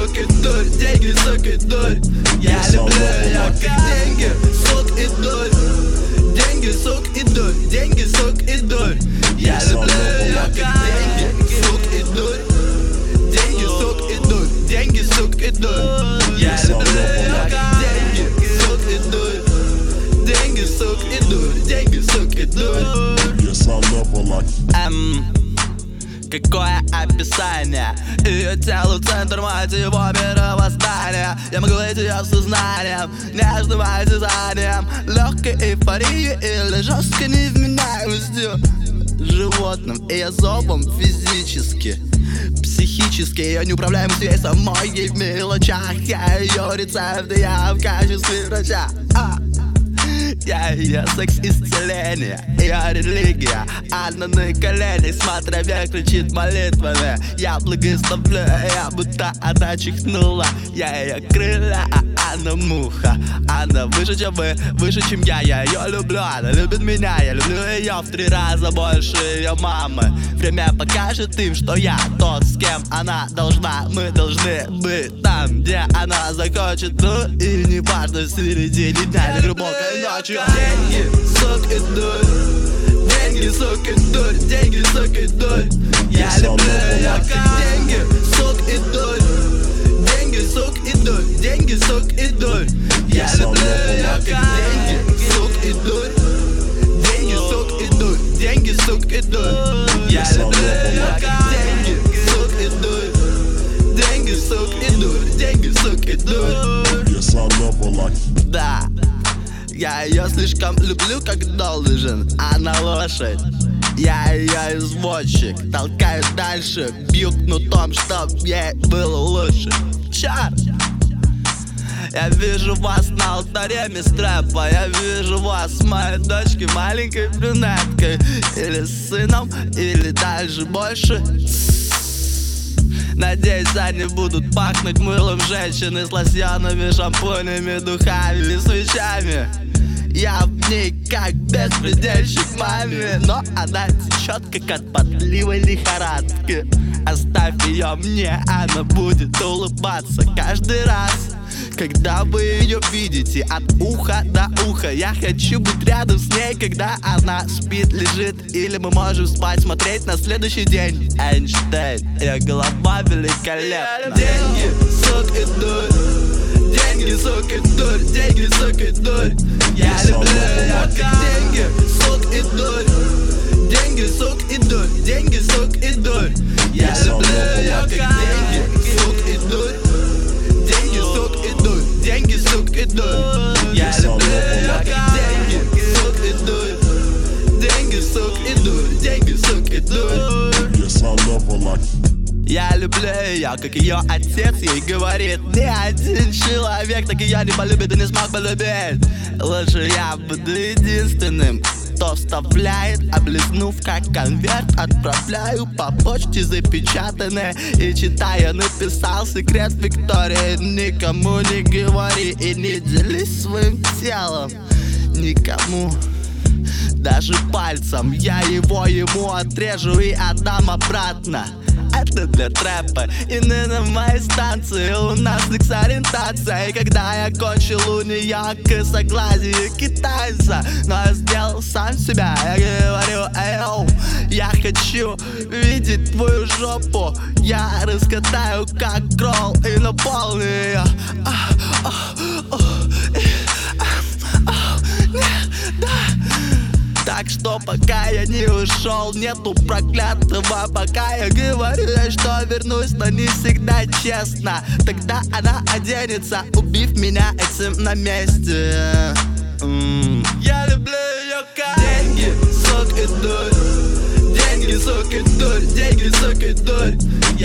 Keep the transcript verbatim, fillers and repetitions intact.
сука, дурь, деньги, сука, дурь. Я люблю ее как деньги, сук и дурь. Деньги, сук и дурь, деньги, сук и дурь. Я люблю ее как деньги, сук и дурь. Деньги, сук и дурь, деньги, сук и дурь. Я люблю ее как деньги, сук и дурь. Деньги, сук и дурь, деньги, сук и дурь. Эм, какое описание? Ее тело центр моего мировоздания. Я могу быть ее сознанием, нежным осязанием, легкой эйфорией или жесткой невменяемостью. Животным и особым физически, психически. Ее неуправляемость ей самой, ей в мелочах. Я ее рецепт, я в качестве врача. а. Я ее секс-исцеление, ее религия. Она на коленях, смотря вверх, кричит молитвами. Я благословлю ее, будто она чихнула. Я ее крылья, а она муха. Она выше, чем вы, выше, чем я. Я ее люблю, она любит меня. Я люблю ее в три раза больше ее мамы. Время покажет им, что я тот, с кем она должна. Мы должны быть там, где она захочет. Ну и не важно, в середине дня или глубокой ночью. Деньги, сук и дурь. Деньги, сук и дурь. Деньги, сук и дурь. Я люблю ее как деньги, сук и дурь. Деньги, сук и дурь. Деньги, сук и дурь. Я люблю ее как деньги, сук и дурь. Деньги, сук и дурь. Деньги, сук и дурь. Я люблю ее как деньги, сук и дурь. Деньги, сук и дурь. Деньги, сук и дурь. Да. Я ее слишком люблю, как должен. Она лошадь, я ее извозчик. Толкаю дальше, бью кнутом, чтоб ей было лучше. Черт! Я вижу вас на алтаре мистрэпа. Я вижу вас с моей дочкой, маленькой брюнеткой. Или с сыном, или даже больше. Надеюсь, они будут пахнуть мылом женщины с лосьонами, шампунями, духами и свечами. Я в ней как беспредельщик маме, но она течет, как от потливой лихорадки. Оставь ее мне, она будет улыбаться каждый раз, когда вы ее видите от уха до уха. Я хочу быть рядом с ней, когда она спит, лежит, или мы можем спать, смотреть на следующий день. Эйнштейн, ее голова великолепна. Деньги, сук и дурь. Деньги, сук и дурь. Деньги, сук и дурь. Я люблю ее как деньги, сук и дурь. Деньги, сук и дурь. Деньги, сук и дурь. Я люблю ее как деньги, сук и дурь. Деньги, сук и дурь. Деньги, сук и дурь. Я люблю ее как деньги, сук и дурь. Деньги, сук и дурь. Деньги, сук и дурь. Я люблю ее, как ее отец ей говорит. Ни один человек так ее не полюбит и не смог полюбить. Лучше я буду единственным, кто вставляет, облизнув как конверт. Отправляю по почте запечатанное и читая, написал секрет Виктории. Никому не говори и не делись своим телом. Никому, даже пальцем. Я его ему отрежу и отдам обратно. Это для трэпа. И на моей станции у нас секс-ориентация. И когда я кончил у нее косоглазие китайца, но я сделал сам себя. Я говорю, эйоу, я хочу видеть твою жопу. Я раскатаю как кролл и наполню ее. Так что пока я не ушел, нету проклятого. Пока я говорю, что вернусь, но не всегда честно. Тогда она оденется, убив меня этим на месте. mm. Я люблю ее как деньги, сук и дурь. Деньги, сук и дурь. Деньги, сук и дурь.